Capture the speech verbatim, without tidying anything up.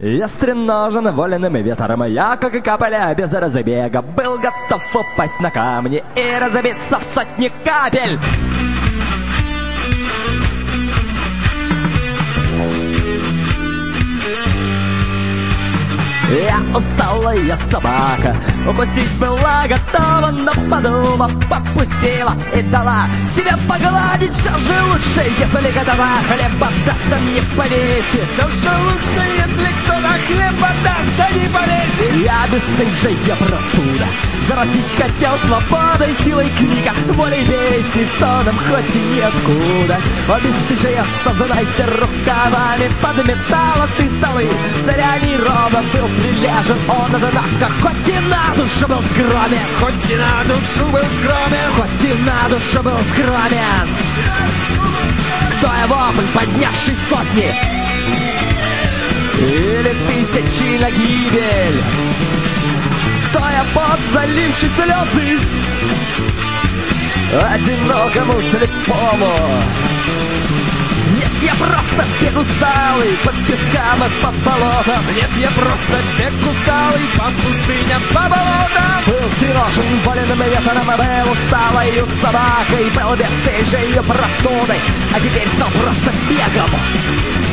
Я стреножен воленным ветром, я, как и капля без разбега, был готов упасть на камни и разобиться в сотни капель. Я усталая собака, укусить была готова, но подумав, попустила и дала себя погладить. Все же лучше, если голова хлеба даст, а не повесит. Все же лучше, если кто-то хлеба даст, а не повесит. Я бесстыжая простуда, заразить хотел свободой, силой крика, волей песни, стоном, хоть и ниоткуда. О, бесстыжая, сознайся, рукавами подметала ты столы. Царя Нерона был прилежен он, однако, хоть и на душу был скромен, хоть и на душу был скромен, хоть и на душу был скромен. Кто его вопль, поднявший сотни или тысячи на гибель? Кто я, пот, заливший слезы одинокому слепому? Нет, я просто бег усталый по пескам и по болотам. Нет, я просто бег усталый по пустыням, по болотам. Был стреножен воленным ветром, и был усталой собакой, был бесстыжей простудой, а теперь стал просто бегом.